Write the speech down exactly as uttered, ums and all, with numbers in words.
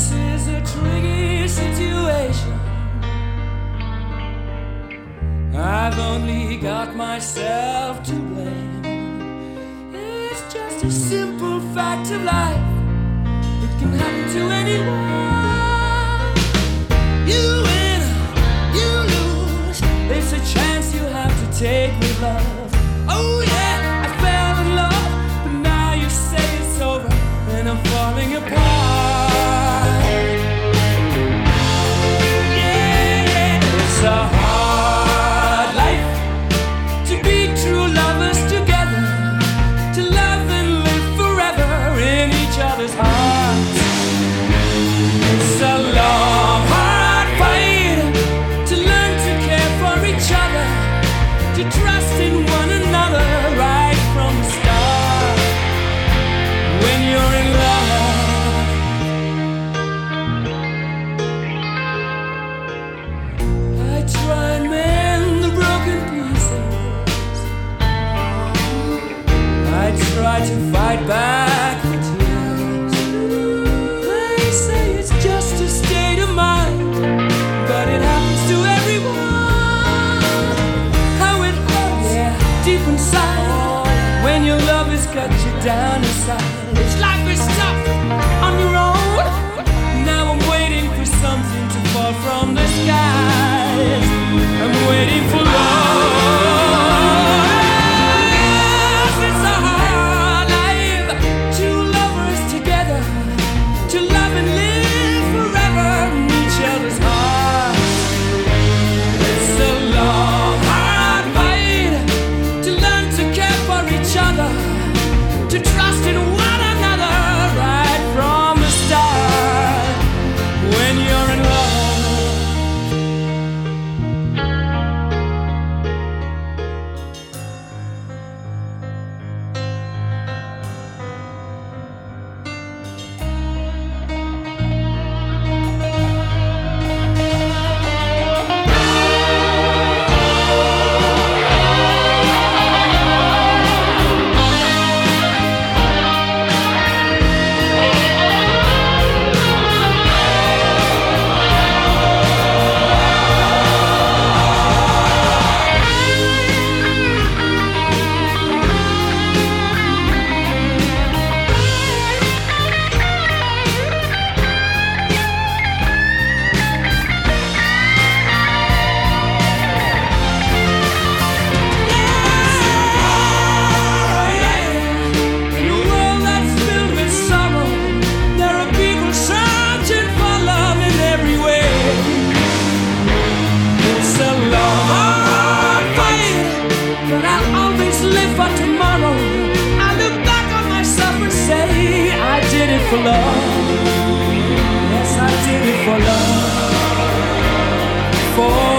This is a tricky situation. I've only got myself to blame. It's just a simple fact of life. It can happen to anyone. You win, you lose. It's a chance you have to take with love. Oh yeah, I fell in love, but now you say it's over and I'm falling apart. Yeah, yeah, it's a hard life to be true lovers together, to love and live forever in each other's hearts. It's a long, hard fight to learn to care for each other, to trust in one another right from the start. When you're in love, I try and mend the broken pieces. I try to fight back the tears. They say it's just a state of mind, but it happens to everyone. How it hurts, yeah, deep inside, when your love has cut you down inside. It's life is tough on your own. Now I'm waiting for something to fall from the skies. I'm waiting for love. Yes, it's a hard life. Two lovers together, to love and live forever in each other's hearts. It's a long, hard fight to learn to care for each other, to trust in one another right from the start. When you're in love, for love. Yes, I did it for love. For